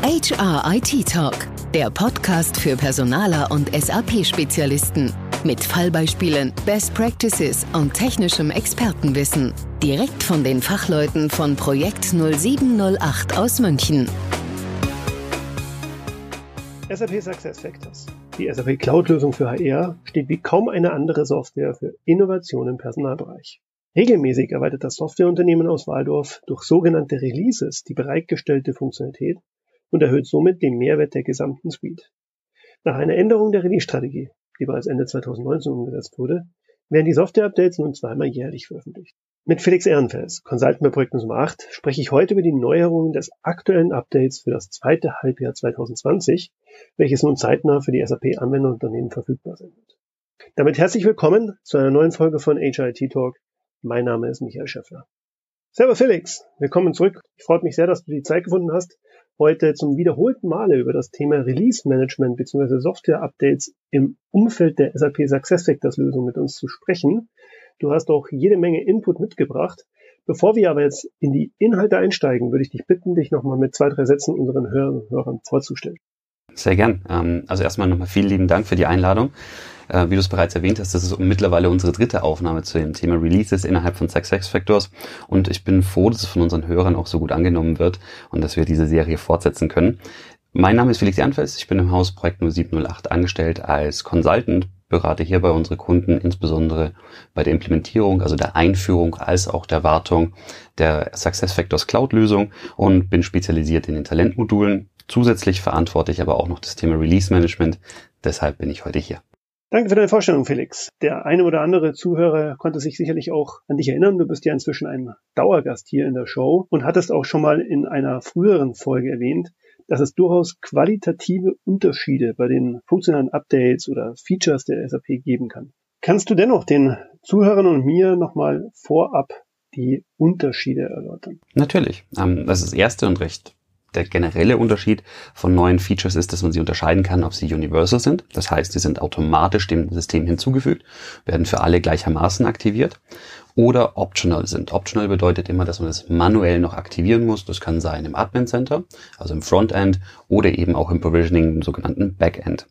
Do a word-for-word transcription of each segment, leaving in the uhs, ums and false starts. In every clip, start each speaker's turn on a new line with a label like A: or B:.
A: H R I T Talk, der Podcast für Personaler und S A P-Spezialisten. Mit Fallbeispielen, Best Practices und technischem Expertenwissen. Direkt von den Fachleuten von Projekt null sieben null acht aus München.
B: S A P SuccessFactors, die S A P Cloud-Lösung für H R, steht wie kaum eine andere Software für Innovation im Personalbereich. Regelmäßig erweitert das Softwareunternehmen aus Walldorf durch sogenannte Releases die bereitgestellte Funktionalität und erhöht somit den Mehrwert der gesamten Suite. Nach einer Änderung der Release-Strategie, die bereits Ende zweitausendneunzehn umgesetzt wurde, werden die Software-Updates nun zweimal jährlich veröffentlicht. Mit Felix Ehrenfels, Consultant bei Projekt Nummer acht, spreche ich heute über die Neuerungen des aktuellen Updates für das zweite Halbjahr zweitausendzwanzig, welches nun zeitnah für die S A P-Anwenderunternehmen verfügbar sein wird. Damit herzlich willkommen zu einer neuen Folge von H R I T Talk. Mein Name ist Michael Schäffler. Servus Felix, willkommen zurück. Ich freue mich sehr, dass du die Zeit gefunden hast, heute zum wiederholten Male über das Thema Release Management bzw. Software Updates im Umfeld der S A P SuccessFactors Lösung mit uns zu sprechen. Du hast auch jede Menge Input mitgebracht. Bevor wir aber jetzt in die Inhalte einsteigen, würde ich dich bitten, dich nochmal mit zwei, drei Sätzen unseren Hörern und Hörern vorzustellen.
C: Sehr gern. Also erstmal nochmal vielen lieben Dank für die Einladung. Wie du es bereits erwähnt hast, das ist mittlerweile unsere dritte Aufnahme zu dem Thema Releases innerhalb von SuccessFactors und ich bin froh, dass es von unseren Hörern auch so gut angenommen wird und dass wir diese Serie fortsetzen können. Mein Name ist Felix Ehrenfels, ich bin im Haus Projekt null sieben null acht angestellt als Consultant, berate hierbei unsere Kunden insbesondere bei der Implementierung, also der Einführung als auch der Wartung der SuccessFactors Cloud-Lösung und bin spezialisiert in den Talentmodulen. Zusätzlich verantworte ich aber auch noch das Thema Release Management, deshalb bin ich heute hier.
B: Danke für deine Vorstellung, Felix. Der eine oder andere Zuhörer konnte sich sicherlich auch an dich erinnern. Du bist ja inzwischen ein Dauergast hier in der Show und hattest auch schon mal in einer früheren Folge erwähnt, dass es durchaus qualitative Unterschiede bei den funktionalen Updates oder Features der S A P geben kann. Kannst du dennoch den Zuhörern und mir nochmal vorab die Unterschiede erläutern?
C: Natürlich. Das ist das erste und recht der generelle Unterschied von neuen Features ist, dass man sie unterscheiden kann, ob sie universal sind. Das heißt, sie sind automatisch dem System hinzugefügt, werden für alle gleichermaßen aktiviert. Oder optional sind. Optional bedeutet immer, dass man das manuell noch aktivieren muss. Das kann sein im Admin Center, also im Frontend, oder eben auch im Provisioning, im sogenannten Backend.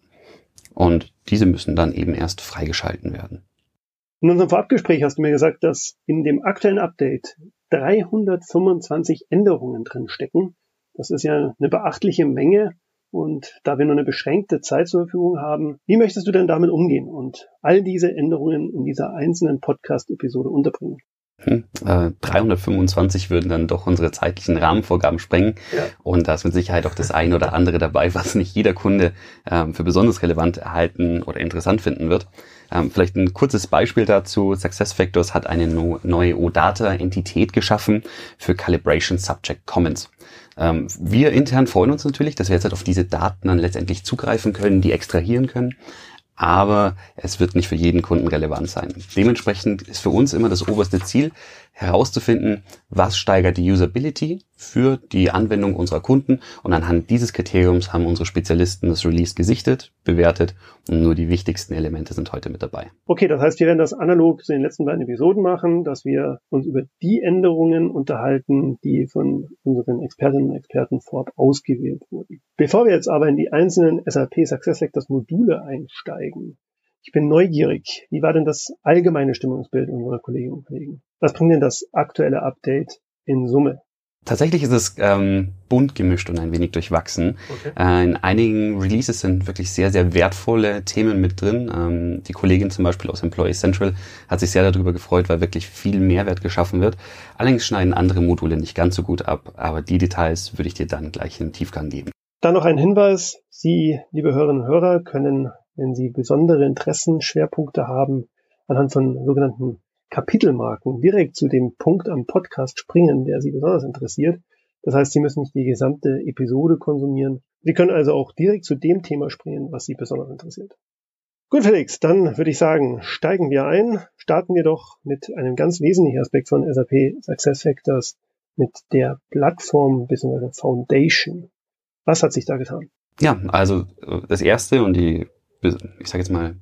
C: Und diese müssen dann eben erst freigeschalten werden.
B: In unserem Vorabgespräch hast du mir gesagt, dass in dem aktuellen Update dreihundertfünfundzwanzig Änderungen drin stecken. Das ist ja eine beachtliche Menge und da wir nur eine beschränkte Zeit zur Verfügung haben, wie möchtest du denn damit umgehen und all diese Änderungen in dieser einzelnen Podcast-Episode unterbringen?
C: Hm, äh, dreihundertfünfundzwanzig würden dann doch unsere zeitlichen Rahmenvorgaben sprengen ja. Und da ist mit Sicherheit auch das eine oder andere dabei, was nicht jeder Kunde ähm, für besonders relevant erhalten oder interessant finden wird. Ähm, vielleicht ein kurzes Beispiel dazu. SuccessFactors hat eine no- neue O D A T A-Entität geschaffen für Calibration Subject Comments. Ähm, wir intern freuen uns natürlich, dass wir jetzt halt auf diese Daten dann letztendlich zugreifen können, die extrahieren können. Aber es wird nicht für jeden Kunden relevant sein. Dementsprechend ist für uns immer das oberste Ziel, herauszufinden, was steigert die Usability für die Anwendung unserer Kunden. Und anhand dieses Kriteriums haben unsere Spezialisten das Release gesichtet, bewertet und nur die wichtigsten Elemente sind heute mit dabei.
B: Okay, das heißt, wir werden das analog zu den letzten beiden Episoden machen, dass wir uns über die Änderungen unterhalten, die von unseren Expertinnen und Experten vorab ausgewählt wurden. Bevor wir jetzt aber in die einzelnen S A P SuccessFactors Module einsteigen, ich bin neugierig. Wie war denn das allgemeine Stimmungsbild unserer Kolleginnen und Kollegen? Was bringt denn das aktuelle Update in Summe?
C: Tatsächlich ist es ähm, bunt gemischt und ein wenig durchwachsen. Okay. Äh, in einigen Releases sind wirklich sehr, sehr wertvolle Themen mit drin. Ähm, die Kollegin zum Beispiel aus Employee Central hat sich sehr darüber gefreut, weil wirklich viel Mehrwert geschaffen wird. Allerdings schneiden andere Module nicht ganz so gut ab, aber die Details würde ich dir dann gleich in Tiefgang geben.
B: Dann noch ein Hinweis. Sie, liebe Hörerinnen und Hörer, können, wenn Sie besondere Interessen, Schwerpunkte haben, anhand von sogenannten Kapitelmarken direkt zu dem Punkt am Podcast springen, der Sie besonders interessiert. Das heißt, Sie müssen nicht die gesamte Episode konsumieren. Sie können also auch direkt zu dem Thema springen, was Sie besonders interessiert. Gut, Felix, dann würde ich sagen, steigen wir ein. Starten wir doch mit einem ganz wesentlichen Aspekt von S A P SuccessFactors, mit der Plattform bzw. Foundation. Was hat sich da getan?
C: Ja, also das erste und die, ich sage jetzt mal,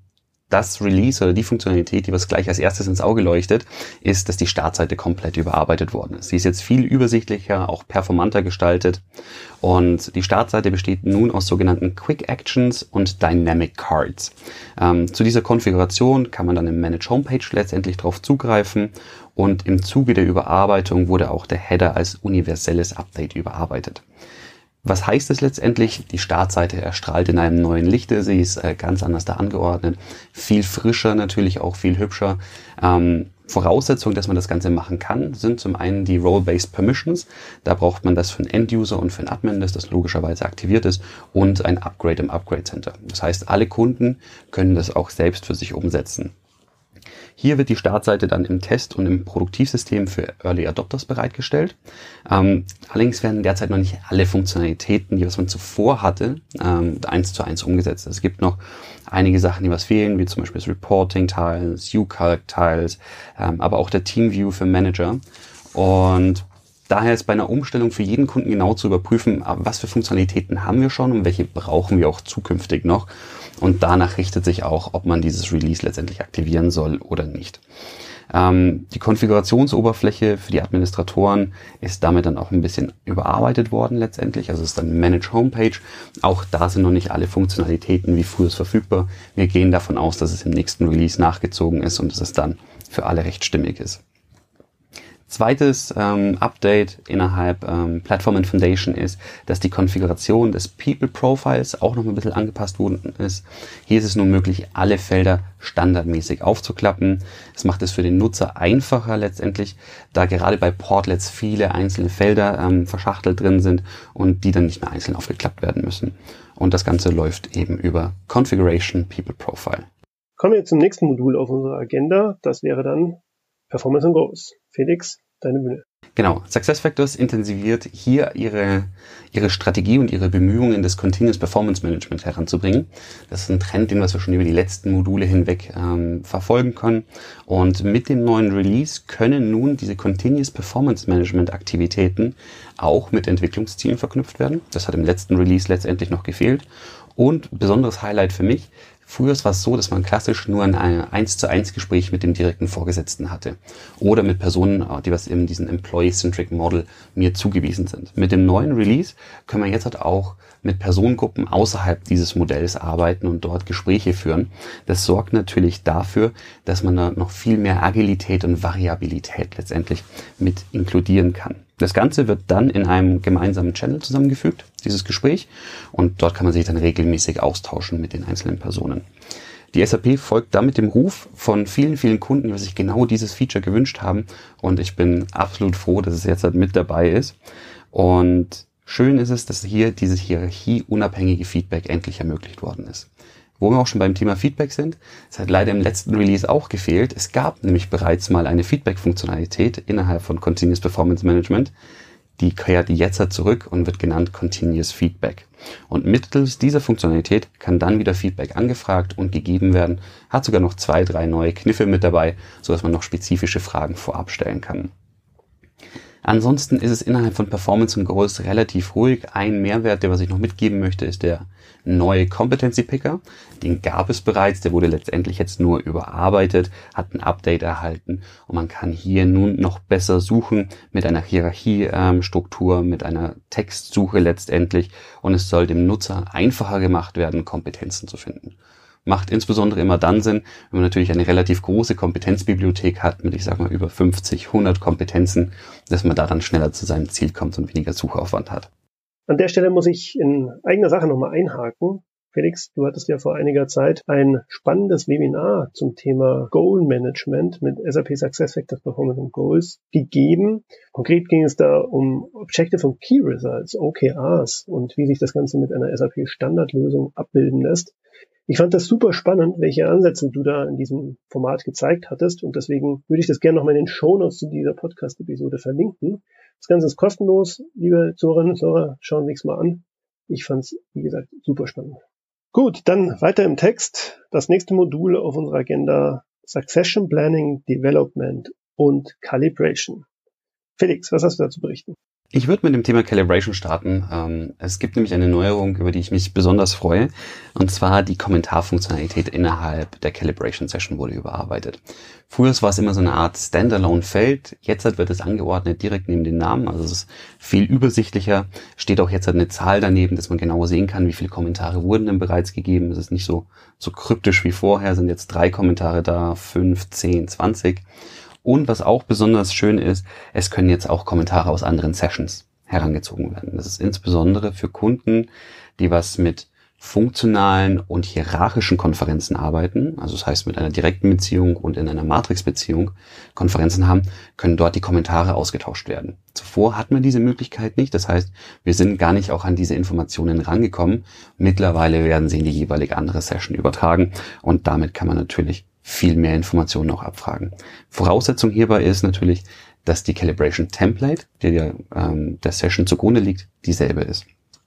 C: das Release oder die Funktionalität, die was gleich als erstes ins Auge leuchtet, ist, dass die Startseite komplett überarbeitet worden ist. Sie ist jetzt viel übersichtlicher, auch performanter gestaltet und die Startseite besteht nun aus sogenannten Quick Actions und Dynamic Cards. Ähm, zu dieser Konfiguration kann man dann im Manage Homepage letztendlich drauf zugreifen und im Zuge der Überarbeitung wurde auch der Header als universelles Update überarbeitet. Was heißt es letztendlich? Die Startseite erstrahlt in einem neuen Lichte, sie ist äh, ganz anders da angeordnet, viel frischer, natürlich auch viel hübscher. Ähm, Voraussetzung, dass man das Ganze machen kann, sind zum einen die Role-Based Permissions. Da braucht man das für einen End-User und für einen Admin, dass das logischerweise aktiviert ist und ein Upgrade im Upgrade Center. Das heißt, alle Kunden können das auch selbst für sich umsetzen. Hier wird die Startseite dann im Test und im Produktivsystem für Early Adopters bereitgestellt. Ähm, allerdings werden derzeit noch nicht alle Funktionalitäten, die was man zuvor hatte, ähm, eins zu eins umgesetzt. Es gibt noch einige Sachen, die was fehlen, wie zum Beispiel das Reporting-Teil, das U-Calc-Teils, ähm, aber auch der Team-View für Manager. Und daher ist bei einer Umstellung für jeden Kunden genau zu überprüfen, was für Funktionalitäten haben wir schon und welche brauchen wir auch zukünftig noch. Und danach richtet sich auch, ob man dieses Release letztendlich aktivieren soll oder nicht. Ähm, die Konfigurationsoberfläche für die Administratoren ist damit dann auch ein bisschen überarbeitet worden letztendlich. Also es ist dann Manage Homepage. Auch da sind noch nicht alle Funktionalitäten wie früher verfügbar. Wir gehen davon aus, dass es im nächsten Release nachgezogen ist und dass es dann für alle recht stimmig ist. Zweites ähm, Update innerhalb ähm, Platform and Foundation ist, dass die Konfiguration des People Profiles auch noch ein bisschen angepasst worden ist. Hier ist es nun möglich, alle Felder standardmäßig aufzuklappen. Es macht es für den Nutzer einfacher letztendlich, da gerade bei Portlets viele einzelne Felder ähm, verschachtelt drin sind und die dann nicht mehr einzeln aufgeklappt werden müssen. Und das Ganze läuft eben über Configuration People Profile.
B: Kommen wir zum nächsten Modul auf unserer Agenda. Das wäre dann Performance and Goals. Felix, deine Bühne.
C: Genau. SuccessFactors intensiviert hier ihre, ihre Strategie und ihre Bemühungen, das Continuous Performance Management heranzubringen. Das ist ein Trend, den wir schon über die letzten Module hinweg ähm, verfolgen können. Und mit dem neuen Release können nun diese Continuous Performance Management Aktivitäten auch mit Entwicklungszielen verknüpft werden. Das hat im letzten Release letztendlich noch gefehlt. Und besonderes Highlight für mich: Früher war es so, dass man klassisch nur ein eins zu eins Gespräch mit dem direkten Vorgesetzten hatte oder mit Personen, die was in diesem Employee-Centric Model mir zugewiesen sind. Mit dem neuen Release können wir jetzt halt auch mit Personengruppen außerhalb dieses Modells arbeiten und dort Gespräche führen. Das sorgt natürlich dafür, dass man da noch viel mehr Agilität und Variabilität letztendlich mit inkludieren kann. Das Ganze wird dann in einem gemeinsamen Channel zusammengefügt, dieses Gespräch, und dort kann man sich dann regelmäßig austauschen mit den einzelnen Personen. Die S A P folgt damit dem Ruf von vielen, vielen Kunden, die sich genau dieses Feature gewünscht haben, und ich bin absolut froh, dass es jetzt halt mit dabei ist. Und schön ist es, dass hier dieses hierarchieunabhängige Feedback endlich ermöglicht worden ist. Wo wir auch schon beim Thema Feedback sind, es hat leider im letzten Release auch gefehlt. Es gab nämlich bereits mal eine Feedback-Funktionalität innerhalb von Continuous Performance Management. Die kehrt jetzt zurück und wird genannt Continuous Feedback. Und mittels dieser Funktionalität kann dann wieder Feedback angefragt und gegeben werden. Hat sogar noch zwei, drei neue Kniffe mit dabei, sodass man noch spezifische Fragen vorab stellen kann. Ansonsten ist es innerhalb von Performance und Goals relativ ruhig. Ein Mehrwert, der was ich noch mitgeben möchte, ist der neue Competency Picker. Den gab es bereits, der wurde letztendlich jetzt nur überarbeitet, hat ein Update erhalten und man kann hier nun noch besser suchen mit einer Hierarchiestruktur, mit einer Textsuche letztendlich, und es soll dem Nutzer einfacher gemacht werden, Kompetenzen zu finden. Macht insbesondere immer dann Sinn, wenn man natürlich eine relativ große Kompetenzbibliothek hat mit, ich sag mal, über fünfzig, hundert Kompetenzen, dass man da dann schneller zu seinem Ziel kommt und weniger Suchaufwand hat.
B: An der Stelle muss ich in eigener Sache nochmal einhaken. Felix, du hattest ja vor einiger Zeit ein spannendes Webinar zum Thema Goal Management mit S A P SuccessFactors Performance and Goals gegeben. Konkret ging es da um Objective und Key Results, O K Rs, und wie sich das Ganze mit einer S A P Standardlösung abbilden lässt. Ich fand das super spannend, welche Ansätze du da in diesem Format gezeigt hattest, und deswegen würde ich das gerne nochmal in den Shownotes zu dieser Podcast-Episode verlinken. Das Ganze ist kostenlos, liebe Zuhörerinnen und Zuhörer, schauen Sie es mal an. Ich fand es, wie gesagt, super spannend. Gut, dann weiter im Text. Das nächste Modul auf unserer Agenda: Succession Planning, Development und Calibration. Felix, was hast du da zu berichten?
C: Ich würde mit dem Thema Calibration starten. Ähm, es gibt nämlich eine Neuerung, über die ich mich besonders freue. Und zwar die Kommentarfunktionalität innerhalb der Calibration Session wurde überarbeitet. Früher war es immer so eine Art Standalone-Feld. Jetzt wird es angeordnet direkt neben den Namen. Also es ist viel übersichtlicher. Steht auch jetzt eine Zahl daneben, dass man genau sehen kann, wie viele Kommentare wurden denn bereits gegeben. Es ist nicht so, so kryptisch wie vorher. Es sind jetzt drei Kommentare da, fünf, zehn, zwanzig. Und was auch besonders schön ist, es können jetzt auch Kommentare aus anderen Sessions herangezogen werden. Das ist insbesondere für Kunden, die was mit funktionalen und hierarchischen Konferenzen arbeiten, also das heißt mit einer direkten Beziehung und in einer Matrix-Beziehung Konferenzen haben, können dort die Kommentare ausgetauscht werden. Zuvor hatten wir diese Möglichkeit nicht, das heißt, wir sind gar nicht auch an diese Informationen rangekommen. Mittlerweile werden sie in die jeweilige andere Session übertragen und damit kann man natürlich viel mehr Informationen auch abfragen. Voraussetzung hierbei ist natürlich, dass die Calibration Template, die der, ähm, der Session zugrunde liegt, dieselbe ist.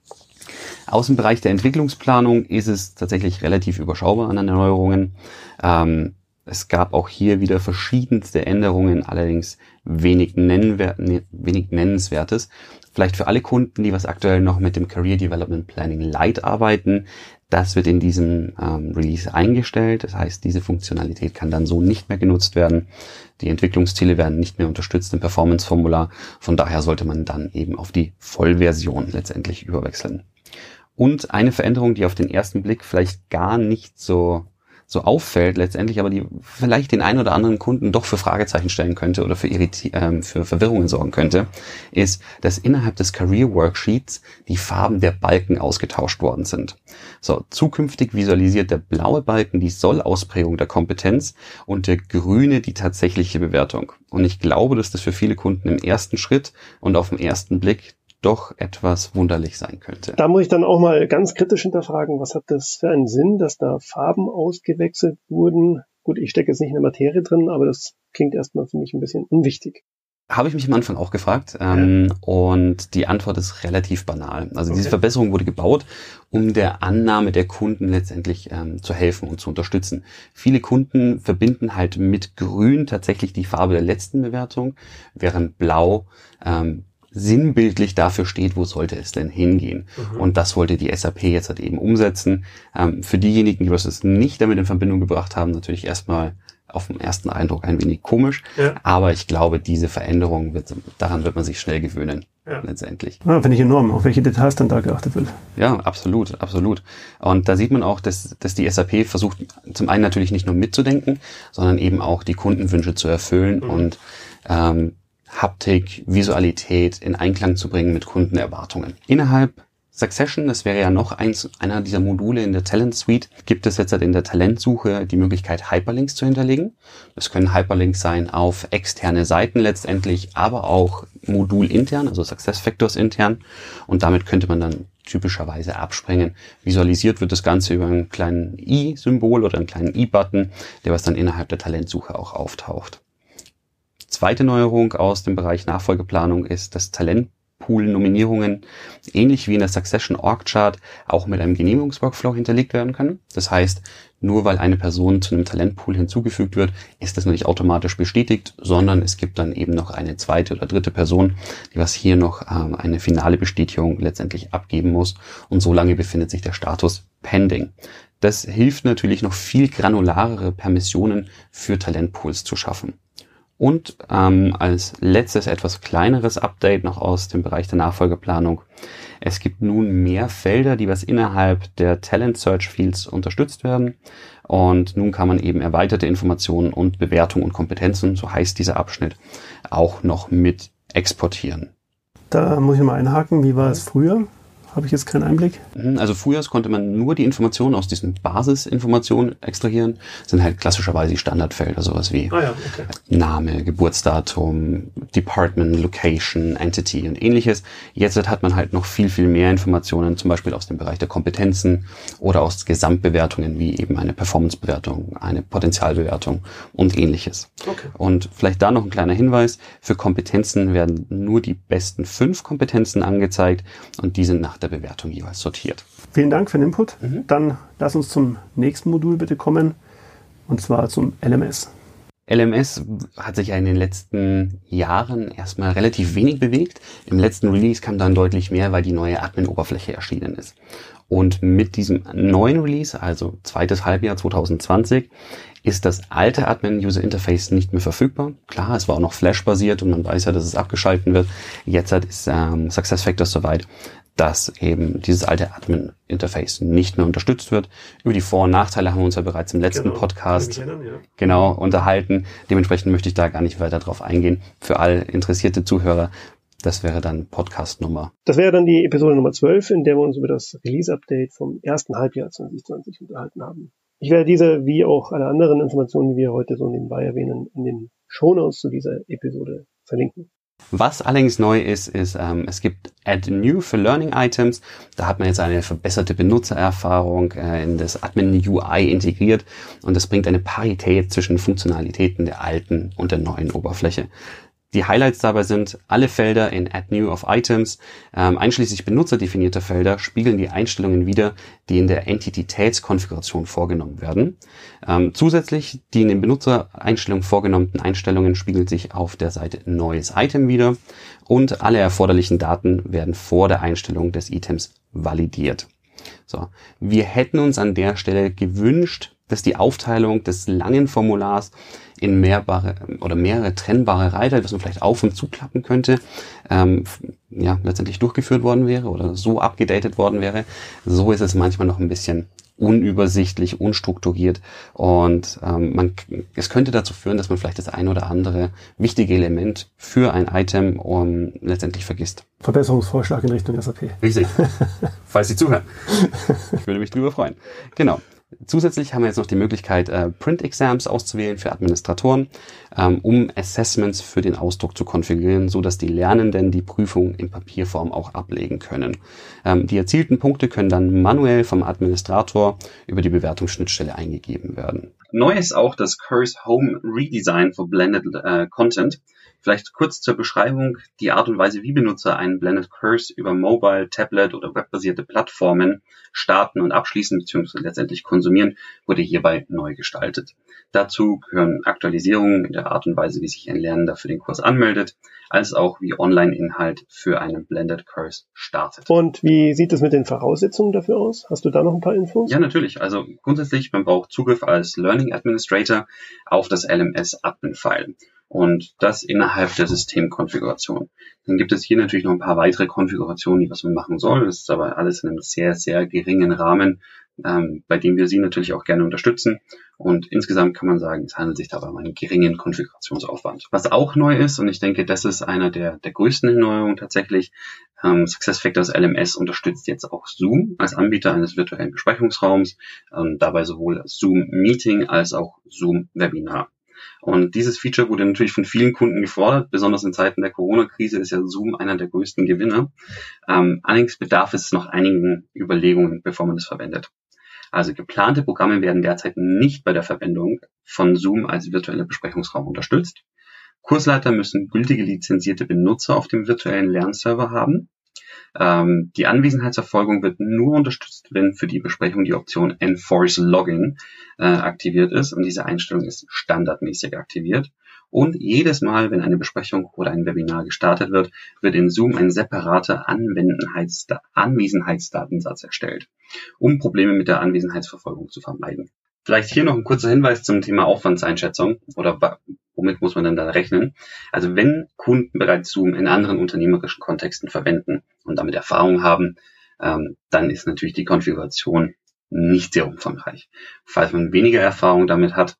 C: Aus dem Bereich der Entwicklungsplanung ist es tatsächlich relativ überschaubar an Erneuerungen. Ähm, es gab auch hier wieder verschiedenste Änderungen, allerdings wenig, nennenwer- ne, wenig Nennenswertes. Vielleicht für alle Kunden, die was aktuell noch mit dem Career Development Planning Lite arbeiten, das wird in diesem ähm, Release eingestellt. Das heißt, diese Funktionalität kann dann so nicht mehr genutzt werden. Die Entwicklungsziele werden nicht mehr unterstützt im Performance-Formular. Von daher sollte man dann eben auf die Vollversion letztendlich überwechseln. Und eine Veränderung, die auf den ersten Blick vielleicht gar nicht so so auffällt letztendlich, aber die vielleicht den einen oder anderen Kunden doch für Fragezeichen stellen könnte oder für, Irriti- äh, für Verwirrungen sorgen könnte, ist, dass innerhalb des Career Worksheets die Farben der Balken ausgetauscht worden sind. So, zukünftig visualisiert der blaue Balken die Soll-Ausprägung der Kompetenz und der grüne die tatsächliche Bewertung. Und ich glaube, dass das für viele Kunden im ersten Schritt und auf den ersten Blick doch etwas wunderlich sein könnte.
B: Da muss ich dann auch mal ganz kritisch hinterfragen, was hat das für einen Sinn, dass da Farben ausgewechselt wurden? Gut, ich stecke jetzt nicht in der Materie drin, aber das klingt erstmal für mich ein bisschen unwichtig.
C: Habe ich mich am Anfang auch gefragt ähm, ja. Und die Antwort ist relativ banal. Also okay. Diese Verbesserung wurde gebaut, um der Annahme der Kunden letztendlich ähm, zu helfen und zu unterstützen. Viele Kunden verbinden halt mit Grün tatsächlich die Farbe der letzten Bewertung, während Blau ähm, sinnbildlich dafür steht, wo sollte es denn hingehen. Mhm. Und das wollte die S A P jetzt halt eben umsetzen. Ähm, für diejenigen, die was es nicht damit in Verbindung gebracht haben, natürlich erstmal auf den ersten Eindruck ein wenig komisch. Ja. Aber ich glaube, diese Veränderung, wird, daran wird man sich schnell gewöhnen, ja. letztendlich.
B: Ja, finde ich enorm, auf welche Details dann da geachtet wird.
C: Ja, absolut, absolut. Und da sieht man auch, dass, dass die S A P versucht, zum einen natürlich nicht nur mitzudenken, sondern eben auch die Kundenwünsche zu erfüllen mhm. und ähm, Haptik, Visualität in Einklang zu bringen mit Kundenerwartungen. Innerhalb Succession, das wäre ja noch eins, einer dieser Module in der Talent Suite, gibt es jetzt halt in der Talentsuche die Möglichkeit, Hyperlinks zu hinterlegen. Das können Hyperlinks sein auf externe Seiten letztendlich, aber auch modulintern, also SuccessFactors intern. Und damit könnte man dann typischerweise abspringen. Visualisiert wird das Ganze über einen kleinen i-Symbol oder einen kleinen i-Button, der was dann innerhalb der Talentsuche auch auftaucht. Zweite Neuerung aus dem Bereich Nachfolgeplanung ist, dass Talentpool-Nominierungen ähnlich wie in der Succession Org Chart auch mit einem Genehmigungsworkflow hinterlegt werden können. Das heißt, nur weil eine Person zu einem Talentpool hinzugefügt wird, ist das noch nicht automatisch bestätigt, sondern es gibt dann eben noch eine zweite oder dritte Person, die was hier noch ähm, eine finale Bestätigung letztendlich abgeben muss. Und so lange befindet sich der Status pending. Das hilft natürlich noch viel granularere Permissionen für Talentpools zu schaffen. Und ähm, als letztes etwas kleineres Update noch aus dem Bereich der Nachfolgeplanung. Es gibt nun mehr Felder, die was innerhalb der Talent Search Fields unterstützt werden. Und nun kann man eben erweiterte Informationen und Bewertungen und Kompetenzen, so heißt dieser Abschnitt, auch noch mit exportieren.
B: Da muss ich mal einhaken. Wie war es früher? Habe ich jetzt keinen Einblick.
C: Also früher konnte man nur die Informationen aus diesen Basisinformationen extrahieren. Das sind halt klassischerweise die Standardfelder, sowas wie ah ja, okay. Name, Geburtsdatum, Department, Location, Entity und ähnliches. Jetzt hat man halt noch viel, viel mehr Informationen, zum Beispiel aus dem Bereich der Kompetenzen oder aus Gesamtbewertungen, wie eben eine Performancebewertung, eine Potenzialbewertung und ähnliches. Okay. Und vielleicht da noch ein kleiner Hinweis. Für Kompetenzen werden nur die besten fünf Kompetenzen angezeigt und die sind nach der Bewertung jeweils sortiert.
B: Vielen Dank für den Input. Mhm. Dann lass uns zum nächsten Modul bitte kommen, und zwar zum L M S.
C: L M S hat sich ja in den letzten Jahren erstmal relativ wenig bewegt. Im letzten Release kam dann deutlich mehr, weil die neue Admin-Oberfläche erschienen ist. Und mit diesem neuen Release, also zweites Halbjahr zwanzig zwanzig, ist das alte Admin-User-Interface nicht mehr verfügbar. Klar, es war auch noch Flash-basiert und man weiß ja, dass es abgeschalten wird. Jetzt ist ähm, SuccessFactors soweit, dass eben dieses alte Admin-Interface nicht mehr unterstützt wird. Über die Vor- und Nachteile haben wir uns ja bereits im letzten genau, Podcast erinnern, ja. genau unterhalten. Dementsprechend möchte ich da gar nicht weiter drauf eingehen. Für all interessierte Zuhörer, das wäre dann Podcast-Nummer.
B: Das wäre dann die Episode Nummer zwölf, in der wir uns über das Release-Update vom ersten Halbjahr zwanzig zwanzig unterhalten haben. Ich werde diese, wie auch alle anderen Informationen, die wir heute so nebenbei erwähnen, in den Shownotes zu dieser Episode verlinken.
C: Was allerdings neu ist, ist, ähm, es gibt Add New für Learning Items. Da hat man jetzt eine verbesserte Benutzererfahrung äh, in das Admin U I integriert und das bringt eine Parität zwischen Funktionalitäten der alten und der neuen Oberfläche. Die Highlights dabei sind, alle Felder in Add New of Items, ähm, einschließlich benutzerdefinierter Felder, spiegeln die Einstellungen wider, die in der Entitätskonfiguration vorgenommen werden. Ähm, zusätzlich, die in den Benutzereinstellungen vorgenommenen Einstellungen spiegeln sich auf der Seite Neues Item wider und alle erforderlichen Daten werden vor der Einstellung des Items validiert. So, wir hätten uns an der Stelle gewünscht, dass die Aufteilung des langen Formulars in mehrbare oder mehrere trennbare Reiter, was man vielleicht auf- und zuklappen könnte, ähm, ja, letztendlich durchgeführt worden wäre oder so abgedatet worden wäre. So ist es manchmal noch ein bisschen unübersichtlich, unstrukturiert und ähm, man, es könnte dazu führen, dass man vielleicht das ein oder andere wichtige Element für ein Item um, letztendlich vergisst.
B: Verbesserungsvorschlag in Richtung S A P.
C: Richtig. Falls Sie zuhören. Ich würde mich drüber freuen. Genau. Zusätzlich haben wir jetzt noch die Möglichkeit, äh, Print-Exams auszuwählen für Administratoren, ähm, um Assessments für den Ausdruck zu konfigurieren, so dass die Lernenden die Prüfung in Papierform auch ablegen können. Ähm, die erzielten Punkte können dann manuell vom Administrator über die Bewertungsschnittstelle eingegeben werden. Neu ist auch das Curse Home Redesign für Blended äh, Content. Vielleicht kurz zur Beschreibung, die Art und Weise, wie Benutzer einen Blended Curse über Mobile, Tablet oder webbasierte Plattformen starten und abschließen bzw. letztendlich konsumieren, wurde hierbei neu gestaltet. Dazu gehören Aktualisierungen in der Art und Weise, wie sich ein Lernender für den Kurs anmeldet, als auch wie Online-Inhalt für einen Blended Curse startet.
B: Und wie sieht es mit den Voraussetzungen dafür aus? Hast du da noch ein paar Infos?
C: Ja, natürlich. Also grundsätzlich, man braucht Zugriff als Learning Administrator auf das L M S-Admin-File. Und das innerhalb der Systemkonfiguration. Dann gibt es hier natürlich noch ein paar weitere Konfigurationen, die was man machen soll. Das ist aber alles in einem sehr, sehr geringen Rahmen, ähm, bei dem wir Sie natürlich auch gerne unterstützen. Und insgesamt kann man sagen, es handelt sich dabei um einen geringen Konfigurationsaufwand. Was auch neu ist, und ich denke, das ist einer der, der größten Neuerungen tatsächlich, ähm, SuccessFactors L M S unterstützt jetzt auch Zoom als Anbieter eines virtuellen Besprechungsraums, ähm, dabei sowohl Zoom Meeting als auch Zoom Webinar. Und dieses Feature wurde natürlich von vielen Kunden gefordert. Besonders in Zeiten der Corona-Krise ist ja Zoom einer der größten Gewinner. Ähm, allerdings bedarf es noch einigen Überlegungen, bevor man das verwendet. Also geplante Programme werden derzeit nicht bei der Verwendung von Zoom als virtueller Besprechungsraum unterstützt. Kursleiter müssen gültige lizenzierte Benutzer auf dem virtuellen Lernserver haben. Ähm, die Anwesenheitsverfolgung wird nur unterstützt, wenn für die Besprechung die Option Enforce Login äh, aktiviert ist und diese Einstellung ist standardmäßig aktiviert. Und jedes Mal, wenn eine Besprechung oder ein Webinar gestartet wird, wird in Zoom ein separater Anwesenheitsda- Anwesenheitsdatensatz erstellt, um Probleme mit der Anwesenheitsverfolgung zu vermeiden. Vielleicht hier noch ein kurzer Hinweis zum Thema Aufwandseinschätzung oder womit muss man denn da rechnen? Also wenn Kunden bereits Zoom in anderen unternehmerischen Kontexten verwenden und damit Erfahrung haben, ähm, dann ist natürlich die Konfiguration nicht sehr umfangreich. Falls man weniger Erfahrung damit hat,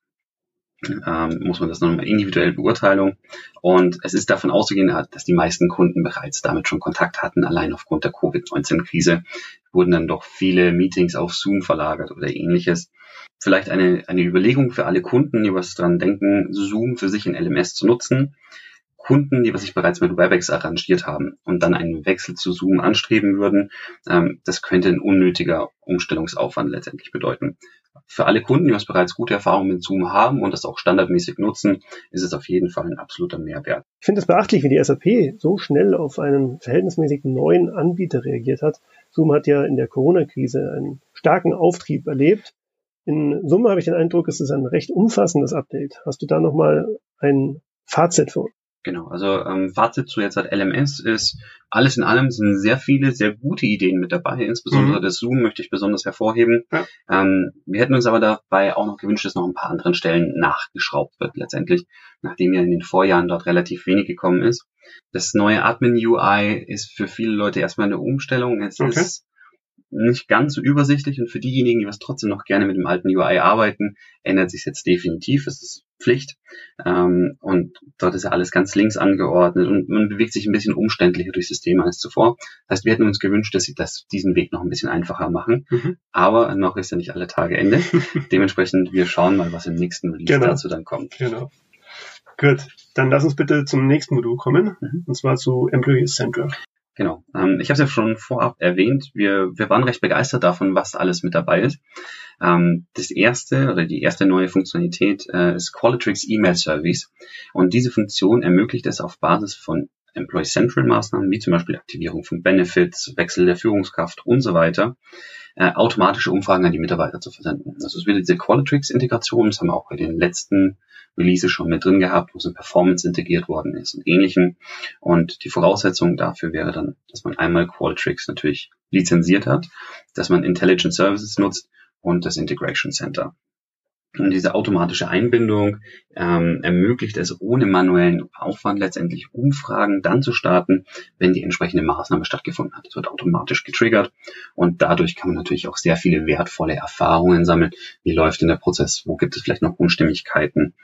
C: ähm, muss man das nochmal individuell beurteilen. Und es ist davon auszugehen, dass die meisten Kunden bereits damit schon Kontakt hatten. Allein aufgrund der Covid neunzehn Krise wurden dann doch viele Meetings auf Zoom verlagert oder ähnliches. Vielleicht eine, eine Überlegung für alle Kunden, die was dran denken, Zoom für sich in L M S zu nutzen. Kunden, die was sich bereits mit WebEx arrangiert haben und dann einen Wechsel zu Zoom anstreben würden, ähm, das könnte ein unnötiger Umstellungsaufwand letztendlich bedeuten. Für alle Kunden, die was bereits gute Erfahrungen mit Zoom haben und das auch standardmäßig nutzen, ist es auf jeden Fall ein absoluter Mehrwert.
B: Ich finde es beachtlich, wie die S A P so schnell auf einen verhältnismäßig neuen Anbieter reagiert hat. Zoom hat ja in der Corona-Krise einen starken Auftrieb erlebt. In Summe habe ich den Eindruck, es ist ein recht umfassendes Update. Hast du da nochmal ein Fazit für uns?
C: Genau, also ähm, Fazit zu jetzt L M S ist, alles in allem sind sehr viele, sehr gute Ideen mit dabei, insbesondere mhm. das Zoom möchte ich besonders hervorheben. Ja. Ähm, wir hätten uns aber dabei auch noch gewünscht, dass noch ein paar anderen Stellen nachgeschraubt wird letztendlich, nachdem ja in den Vorjahren dort relativ wenig gekommen ist. Das neue Admin-U I ist für viele Leute erstmal eine Umstellung. Es okay. ist nicht ganz so übersichtlich und für diejenigen, die was trotzdem noch gerne mit dem alten U I arbeiten, ändert sich jetzt definitiv. Es ist Pflicht ähm, und dort ist ja alles ganz links angeordnet und man bewegt sich ein bisschen umständlicher durch das System als zuvor. Das heißt, wir hätten uns gewünscht, dass sie das, diesen Weg noch ein bisschen einfacher machen, mhm. aber noch ist ja nicht alle Tage Ende. Dementsprechend, wir schauen mal, was im nächsten Release genau. dazu dann kommt.
B: Genau. Gut, dann lass uns bitte zum nächsten Modul kommen, mhm. und zwar zu Employee Central.
C: Genau. Ähm, ich habe es ja schon vorab erwähnt. Wir, wir waren recht begeistert davon, was alles mit dabei ist. Ähm, das erste oder die erste neue Funktionalität äh, ist Qualtrics E-Mail Service. Und diese Funktion ermöglicht es auf Basis von Employee Central Maßnahmen, wie zum Beispiel Aktivierung von Benefits, Wechsel der Führungskraft und so weiter, äh, automatische Umfragen an die Mitarbeiter zu versenden. Also es wird diese Qualtrics-Integration, das haben wir auch bei den letzten Release schon mit drin gehabt, wo es in Performance integriert worden ist und Ähnlichem. Und die Voraussetzung dafür wäre dann, dass man einmal Qualtrics natürlich lizenziert hat, dass man Intelligent Services nutzt und das Integration Center. Und diese automatische Einbindung ähm, ermöglicht es ohne manuellen Aufwand letztendlich Umfragen dann zu starten, wenn die entsprechende Maßnahme stattgefunden hat. Es wird automatisch getriggert und dadurch kann man natürlich auch sehr viele wertvolle Erfahrungen sammeln. Wie läuft denn der Prozess? Wo gibt es vielleicht noch Unstimmigkeiten?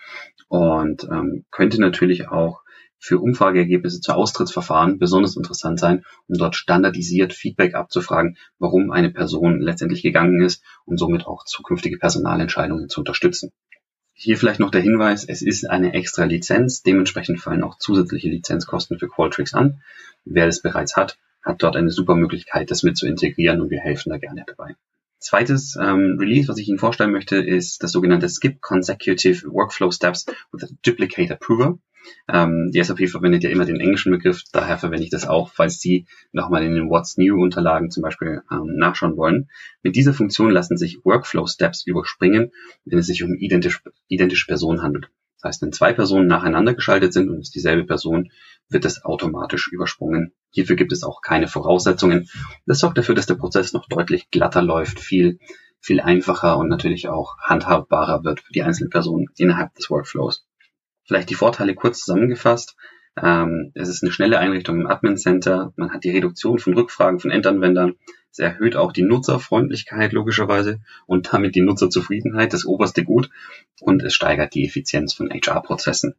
C: Und ähm, könnte natürlich auch für Umfrageergebnisse zu Austrittsverfahren besonders interessant sein, um dort standardisiert Feedback abzufragen, warum eine Person letztendlich gegangen ist und somit auch zukünftige Personalentscheidungen zu unterstützen. Hier vielleicht noch der Hinweis, es ist eine extra Lizenz, dementsprechend fallen auch zusätzliche Lizenzkosten für Qualtrics an. Wer das bereits hat, hat dort eine super Möglichkeit, das mit zu integrieren und wir helfen da gerne dabei. Zweites ähm, Release, was ich Ihnen vorstellen möchte, ist das sogenannte Skip Consecutive Workflow Steps with a Duplicate Approver. Ähm, die S A P verwendet ja immer den englischen Begriff, daher verwende ich das auch, falls Sie nochmal in den What's New Unterlagen zum Beispiel ähm, nachschauen wollen. Mit dieser Funktion lassen sich Workflow Steps überspringen, wenn es sich um identisch, identische Personen handelt. Das heißt, wenn zwei Personen nacheinander geschaltet sind und es ist dieselbe Person, wird es automatisch übersprungen. Hierfür gibt es auch keine Voraussetzungen. Das sorgt dafür, dass der Prozess noch deutlich glatter läuft, viel, viel einfacher und natürlich auch handhabbarer wird für die einzelnen Personen innerhalb des Workflows. Vielleicht die Vorteile kurz zusammengefasst. Ähm, es ist eine schnelle Einrichtung im Admin Center. Man hat die Reduktion von Rückfragen von Endanwendern. Es erhöht auch die Nutzerfreundlichkeit logischerweise und damit die Nutzerzufriedenheit, das oberste Gut. Und es steigert die Effizienz von H R-Prozessen.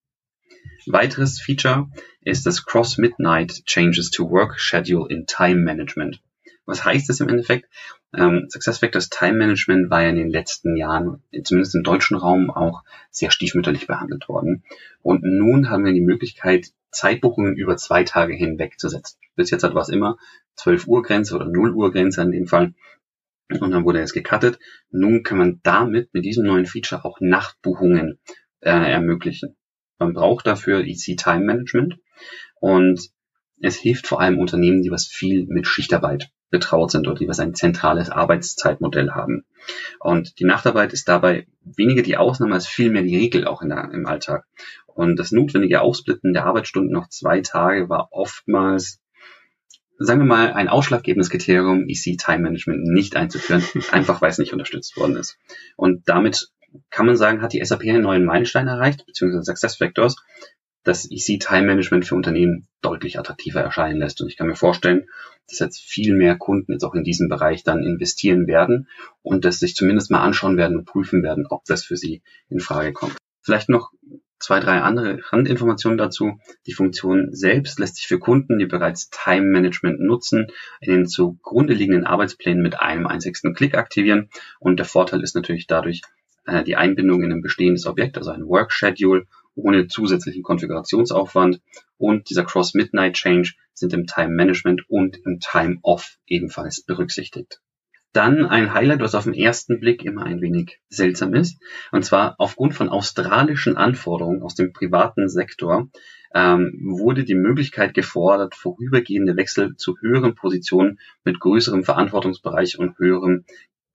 C: Weiteres Feature ist das Cross-Midnight Changes to Work Schedule in Time Management. Was heißt das im Endeffekt? Ähm, SuccessFactors Time Management war ja in den letzten Jahren, zumindest im deutschen Raum, auch sehr stiefmütterlich behandelt worden. Und nun haben wir die Möglichkeit, Zeitbuchungen über zwei Tage hinweg zu setzen. Bis jetzt war es immer zwölf Uhr Grenze oder null Uhr Grenze in dem Fall. Und dann wurde es gecuttet. Nun kann man damit mit diesem neuen Feature auch Nachtbuchungen äh, ermöglichen. Man braucht dafür E C Time Management und es hilft vor allem Unternehmen, die was viel mit Schichtarbeit betraut sind oder die was ein zentrales Arbeitszeitmodell haben. Und die Nachtarbeit ist dabei weniger die Ausnahme als vielmehr die Regel auch in der, im Alltag. Und das notwendige Aufsplitten der Arbeitsstunden noch zwei Tage war oftmals, sagen wir mal, ein ausschlaggebendes Kriterium, E C Time Management nicht einzuführen, einfach weil es nicht unterstützt worden ist. Und damit kann man sagen, hat die S A P einen neuen Meilenstein erreicht, beziehungsweise SuccessFactors, das E C Time Management für Unternehmen deutlich attraktiver erscheinen lässt. Und ich kann mir vorstellen, dass jetzt viel mehr Kunden jetzt auch in diesem Bereich dann investieren werden und das sich zumindest mal anschauen werden und prüfen werden, ob das für sie in Frage kommt. Vielleicht noch zwei, drei andere Randinformationen dazu. Die Funktion selbst lässt sich für Kunden, die bereits Time Management nutzen, in den zugrunde liegenden Arbeitsplänen mit einem einzigsten Klick aktivieren. Und der Vorteil ist natürlich dadurch äh, die Einbindung in ein bestehendes Objekt, also ein Work Schedule, ohne zusätzlichen Konfigurationsaufwand. Und dieser Cross-Midnight-Change sind im Time-Management und im Time-Off ebenfalls berücksichtigt. Dann ein Highlight, was auf den ersten Blick immer ein wenig seltsam ist. Und zwar aufgrund von australischen Anforderungen aus dem privaten Sektor ähm, wurde die Möglichkeit gefordert, vorübergehende Wechsel zu höheren Positionen mit größerem Verantwortungsbereich und höherem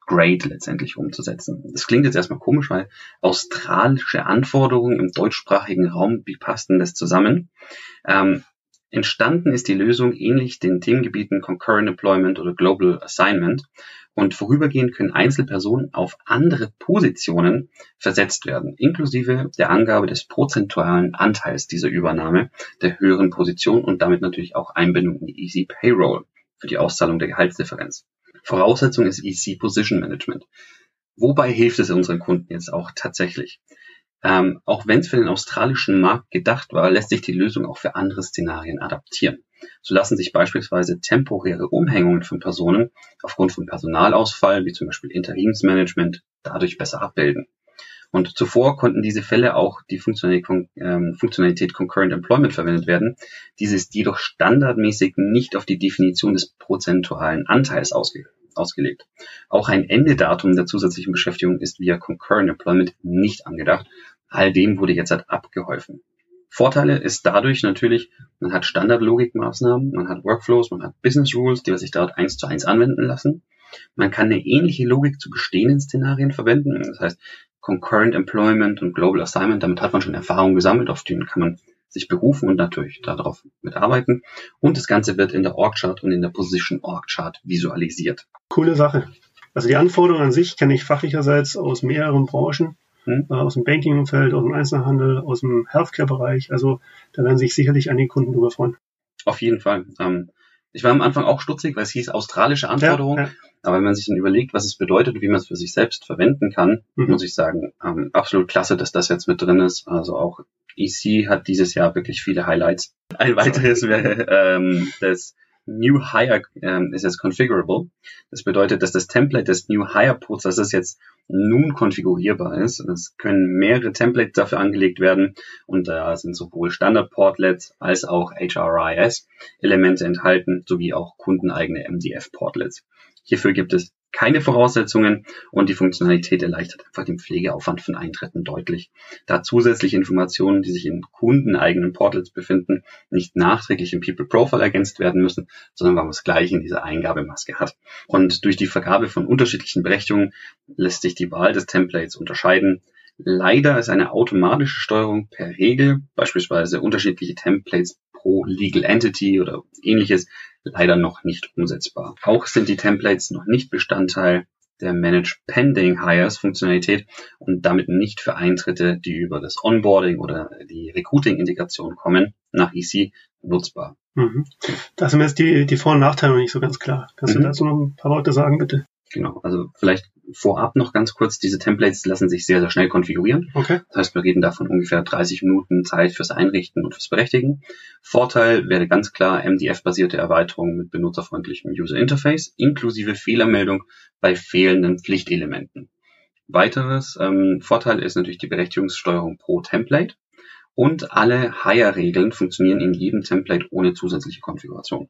C: Grade letztendlich umzusetzen. Das klingt jetzt erstmal komisch, weil australische Anforderungen im deutschsprachigen Raum, wie passt denn das zusammen? Ähm, entstanden ist die Lösung ähnlich den Themengebieten Concurrent Employment oder Global Assignment und vorübergehend können Einzelpersonen auf andere Positionen versetzt werden, inklusive der Angabe des prozentualen Anteils dieser Übernahme der höheren Position und damit natürlich auch Einbindung in die Easy Payroll für die Auszahlung der Gehaltsdifferenz. Voraussetzung ist Easy Position Management. Wobei hilft es unseren Kunden jetzt auch tatsächlich? Ähm, auch wenn es für den australischen Markt gedacht war, lässt sich die Lösung auch für andere Szenarien adaptieren. So lassen sich beispielsweise temporäre Umhängungen von Personen aufgrund von Personalausfall, wie zum Beispiel Interimsmanagement, dadurch besser abbilden. Und zuvor konnten diese Fälle auch die Funktionalität, ähm, Funktionalität Concurrent Employment verwendet werden. Diese ist jedoch standardmäßig nicht auf die Definition des prozentualen Anteils ausge ausgelegt. Auch ein Endedatum der zusätzlichen Beschäftigung ist via Concurrent Employment nicht angedacht. All dem wurde jetzt halt abgeholfen. Vorteile ist dadurch natürlich, man hat Standardlogikmaßnahmen, man hat Workflows, man hat Business Rules, die sich dort eins zu eins anwenden lassen. Man kann eine ähnliche Logik zu bestehenden Szenarien verwenden. Das heißt, Concurrent Employment und Global Assignment, damit hat man schon Erfahrung gesammelt, auf die kann man sich berufen und natürlich darauf mitarbeiten. Und das Ganze wird in der Org-Chart und in der Position Org-Chart visualisiert.
B: Coole Sache. Also die Anforderungen an sich kenne ich fachlicherseits aus mehreren Branchen, hm? äh, aus dem Banking-Umfeld, aus dem Einzelhandel, aus dem Healthcare-Bereich. Also da werden sich sicherlich einige Kunden drüber freuen.
C: Auf jeden Fall. Ähm, ich war am Anfang auch stutzig, weil es hieß australische Anforderungen. Ja, ja. Aber wenn man sich dann überlegt, was es bedeutet, wie man es für sich selbst verwenden kann, mhm. muss ich sagen, ähm, absolut klasse, dass das jetzt mit drin ist. Also auch E C hat dieses Jahr wirklich viele Highlights. Ein weiteres wäre ähm, das New Hire ähm, ist jetzt configurable. Das bedeutet, dass das Template des New Hire Prozesses jetzt nun konfigurierbar ist. Es können mehrere Templates dafür angelegt werden und da sind sowohl Standard-Portlets als auch H R I S-Elemente enthalten, sowie auch kundeneigene M D F-Portlets. Hierfür gibt es keine Voraussetzungen und die Funktionalität erleichtert einfach den Pflegeaufwand von Eintritten deutlich, da zusätzliche Informationen, die sich in kundeneigenen Portals befinden, nicht nachträglich im People Profile ergänzt werden müssen, sondern man es gleich in dieser Eingabemaske hat. Und durch die Vergabe von unterschiedlichen Berechtigungen lässt sich die Wahl des Templates unterscheiden. Leider ist eine automatische Steuerung per Regel, beispielsweise unterschiedliche Templates pro Legal Entity oder ähnliches, leider noch nicht umsetzbar. Auch sind die Templates noch nicht Bestandteil der Manage Pending Hires Funktionalität und damit nicht für Eintritte, die über das Onboarding oder die Recruiting-Integration kommen, nach E C nutzbar.
B: Mhm. Da sind mir jetzt die, die Vor- und Nachteile noch nicht so ganz klar. Kannst mhm. du dazu noch ein paar Worte sagen, bitte?
C: Genau, also vielleicht vorab noch ganz kurz, diese Templates lassen sich sehr, sehr schnell konfigurieren. Okay. Das heißt, wir reden da von ungefähr dreißig Minuten Zeit fürs Einrichten und fürs Berechtigen. Vorteil wäre ganz klar M D F-basierte Erweiterung mit benutzerfreundlichem User Interface, inklusive Fehlermeldung bei fehlenden Pflichtelementen. Weiteres ähm, Vorteil ist natürlich die Berechtigungssteuerung pro Template und alle Hire-Regeln funktionieren in jedem Template ohne zusätzliche Konfiguration.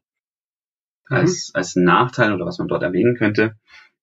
C: Mhm. Als, als Nachteil oder was man dort erwähnen könnte,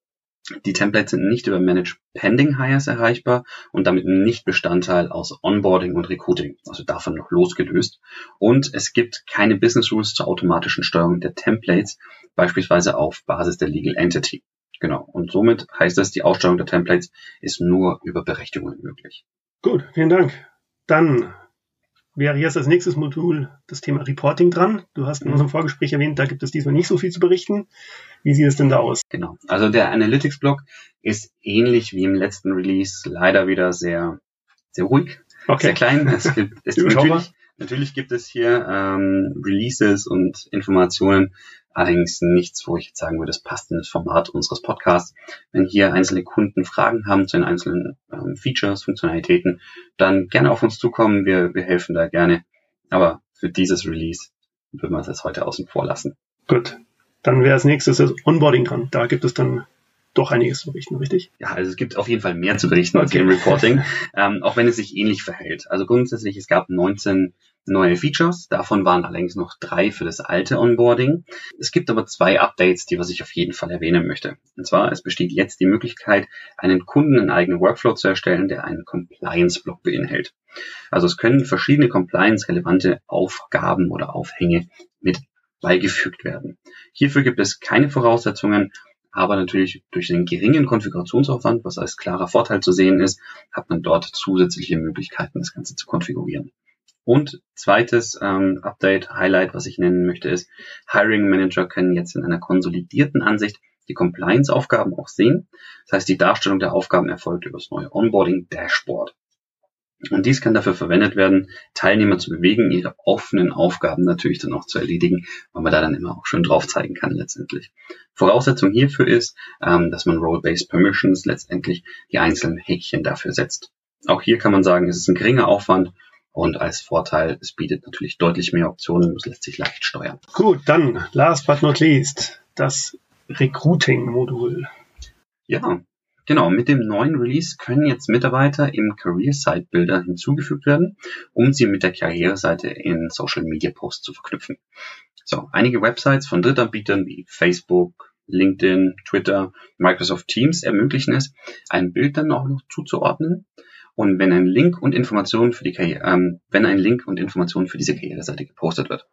C: die Templates sind nicht über Manage Pending Hires erreichbar und damit nicht Bestandteil aus Onboarding und Recruiting, also davon noch losgelöst. Und es gibt keine Business Rules zur automatischen Steuerung der Templates, beispielsweise auf Basis der Legal Entity. Genau. Und somit heißt es, die Aussteuerung der Templates ist nur über Berechtigungen möglich.
B: Gut, vielen Dank. Dann wäre jetzt als nächstes Modul das Thema Reporting dran. Du hast in unserem Vorgespräch erwähnt, da gibt es diesmal nicht so viel zu berichten. Wie sieht es denn da aus?
C: Genau. Also der Analytics-Block ist ähnlich wie im letzten Release leider wieder sehr, sehr ruhig, okay. sehr klein. Es gibt, es natürlich, natürlich gibt es hier ähm, Releases und Informationen, allerdings nichts, wo ich jetzt sagen würde, das passt in das Format unseres Podcasts. Wenn hier einzelne Kunden Fragen haben zu den einzelnen ähm, Features, Funktionalitäten, dann gerne auf uns zukommen. Wir, wir helfen da gerne. Aber für dieses Release würden wir es jetzt heute außen vor lassen.
B: Gut. Dann wäre als nächstes das Onboarding dran. Da gibt es dann doch einiges zu berichten, richtig?
C: Ja, also es gibt auf jeden Fall mehr zu berichten okay. als im Reporting, ähm, auch wenn es sich ähnlich verhält. Also grundsätzlich, es gab neunzehn neue Features, davon waren allerdings noch drei für das alte Onboarding. Es gibt aber zwei Updates, die was ich auf jeden Fall erwähnen möchte. Und zwar, es besteht jetzt die Möglichkeit, einen Kunden einen eigenen Workflow zu erstellen, der einen Compliance-Block beinhaltet. Also es können verschiedene Compliance-relevante Aufgaben oder Aufhänge mit beigefügt werden. Hierfür gibt es keine Voraussetzungen, Aber natürlich durch den geringen Konfigurationsaufwand, was als klarer Vorteil zu sehen ist, hat man dort zusätzliche Möglichkeiten, das Ganze zu konfigurieren. Und zweites ähm, Update, Highlight, was ich nennen möchte, ist, Hiring Manager können jetzt in einer konsolidierten Ansicht die Compliance-Aufgaben auch sehen. Das heißt, die Darstellung der Aufgaben erfolgt über das neue Onboarding-Dashboard. Und dies kann dafür verwendet werden, Teilnehmer zu bewegen, ihre offenen Aufgaben natürlich dann auch zu erledigen, weil man da dann immer auch schön drauf zeigen kann letztendlich. Voraussetzung hierfür ist, ähm, dass man Role-Based Permissions letztendlich die einzelnen Häkchen dafür setzt. Auch hier kann man sagen, es ist ein geringer Aufwand. Und als Vorteil, es bietet natürlich deutlich mehr Optionen, es lässt sich leicht steuern.
B: Gut, dann last but not least, das Recruiting-Modul.
C: Ja, genau. Mit dem neuen Release können jetzt Mitarbeiter im Career Site Builder hinzugefügt werden, um sie mit der Karriereseite in Social Media Posts zu verknüpfen. So, einige Websites von Drittanbietern wie Facebook, LinkedIn, Twitter, Microsoft Teams ermöglichen es, ein Bild dann auch noch zuzuordnen. Und wenn ein Link und Informationen für die Karriere, ähm, wenn ein Link und Informationen für diese Karriereseite gepostet wird.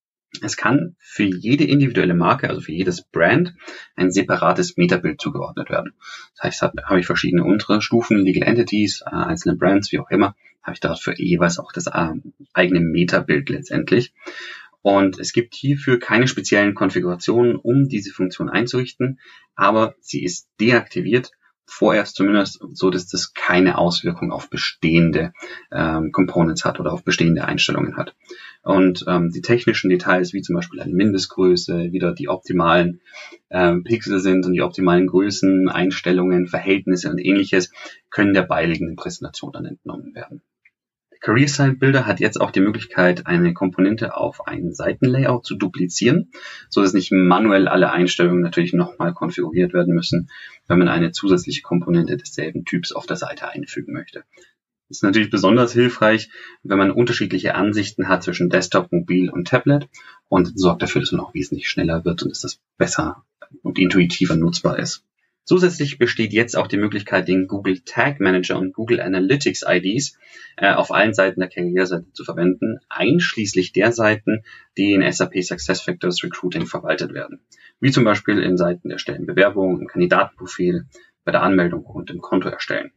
C: Es kann für jede individuelle Marke, also für jedes Brand, ein separates Metabild zugeordnet werden. Das heißt, habe hab ich verschiedene untere Stufen, Legal Entities, äh, einzelne Brands, wie auch immer, habe ich dafür jeweils auch das äh, eigene Metabild letztendlich. Und es gibt hierfür keine speziellen Konfigurationen, um diese Funktion einzurichten, aber sie ist deaktiviert, vorerst zumindest, so dass das keine Auswirkung auf bestehende ähm, Components hat oder auf bestehende Einstellungen hat. Und ähm, die technischen Details, wie zum Beispiel eine Mindestgröße, wieder die optimalen ähm, Pixel sind und die optimalen Größen, Einstellungen, Verhältnisse und ähnliches, können der beiliegenden Präsentation dann entnommen werden. Career Site Builder hat jetzt auch die Möglichkeit, eine Komponente auf ein Seitenlayout zu duplizieren, so dass nicht manuell alle Einstellungen natürlich nochmal konfiguriert werden müssen, wenn man eine zusätzliche Komponente desselben Typs auf der Seite einfügen möchte. Das ist natürlich besonders hilfreich, wenn man unterschiedliche Ansichten hat zwischen Desktop, Mobil und Tablet und sorgt dafür, dass man auch wesentlich schneller wird und dass das besser und intuitiver nutzbar ist. Zusätzlich besteht jetzt auch die Möglichkeit, den Google Tag Manager und Google Analytics I Ds äh, auf allen Seiten der Karriereseite zu verwenden, einschließlich der Seiten, die in S A P SuccessFactors Recruiting verwaltet werden. Wie zum Beispiel in Seiten der Stellenbewerbung, im Kandidatenprofil, bei der Anmeldung und im Konto erstellen.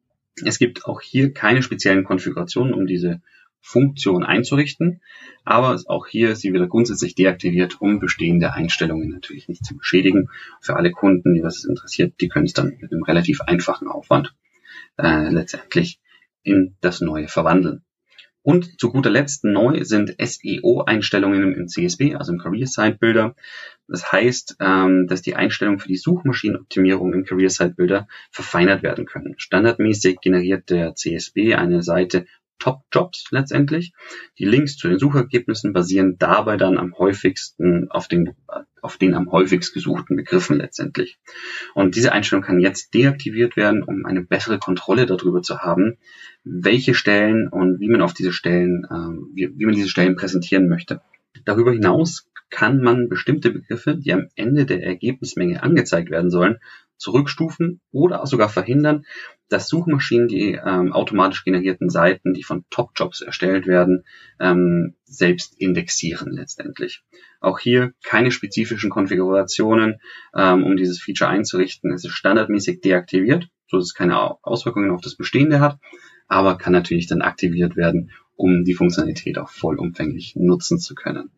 C: Es gibt auch hier keine speziellen Konfigurationen, um diese Funktion einzurichten, aber auch hier ist sie wieder grundsätzlich deaktiviert, um bestehende Einstellungen natürlich nicht zu beschädigen. Für alle Kunden, die das interessiert, die können es dann mit einem relativ einfachen Aufwand äh, letztendlich in das Neue verwandeln. Und zu guter Letzt neu sind S E O-Einstellungen im C S B, also im Career Site Builder. Das heißt, ähm, dass die Einstellungen für die Suchmaschinenoptimierung im Career Site Builder verfeinert werden können. Standardmäßig generiert der C S B eine Seite Top-Jobs letztendlich. Die Links zu den Suchergebnissen basieren dabei dann am häufigsten auf den, auf den am häufigst gesuchten Begriffen letztendlich. Und diese Einstellung kann jetzt deaktiviert werden, um eine bessere Kontrolle darüber zu haben, welche Stellen und wie man auf diese Stellen, äh, wie, wie man diese Stellen präsentieren möchte. Darüber hinaus kann man bestimmte Begriffe, die am Ende der Ergebnismenge angezeigt werden sollen, zurückstufen oder sogar verhindern, dass Suchmaschinen die ähm, automatisch generierten Seiten, die von Top-Jobs erstellt werden, ähm, selbst indexieren letztendlich. Auch hier keine spezifischen Konfigurationen, ähm, um dieses Feature einzurichten. Es ist standardmäßig deaktiviert, so dass es keine Auswirkungen auf das Bestehende hat, aber kann natürlich dann aktiviert werden, um die Funktionalität auch vollumfänglich nutzen zu können.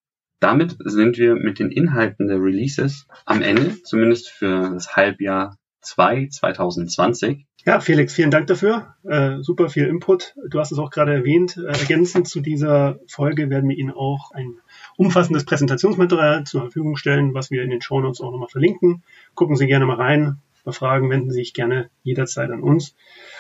C: Damit sind wir mit den Inhalten der Releases am Ende, zumindest für das Halbjahr zwei zwanzig zwanzig.
B: Ja, Felix, vielen Dank dafür. Äh, super viel Input. Du hast es auch gerade erwähnt. Äh, ergänzend zu dieser Folge werden wir Ihnen auch ein umfassendes Präsentationsmaterial zur Verfügung stellen, was wir in den Shownotes auch nochmal verlinken. Gucken Sie gerne mal rein. Bei Fragen wenden Sie sich gerne jederzeit an uns.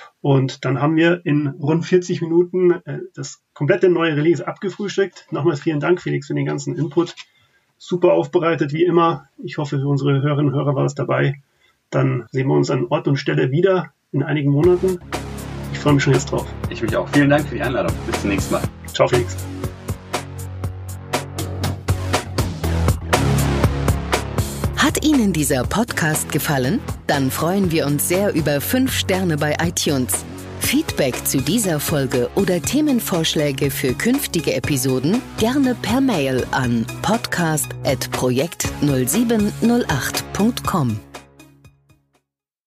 B: Und dann haben wir in rund vierzig Minuten äh, das komplette neue Release abgefrühstückt. Nochmals vielen Dank, Felix, für den ganzen Input. Super aufbereitet, wie immer. Ich hoffe, für unsere Hörerinnen und Hörer war es dabei. Dann sehen wir uns an Ort und Stelle wieder in einigen Monaten. Ich freue mich schon jetzt drauf.
C: Ich mich auch. Vielen Dank für die Einladung. Bis zum nächsten Mal.
B: Ciao, Felix.
A: Hat Ihnen dieser Podcast gefallen? Dann freuen wir uns sehr über fünf Sterne bei iTunes. Feedback zu dieser Folge oder Themenvorschläge für künftige Episoden gerne per Mail an podcast at projekt null sieben null acht punkt com.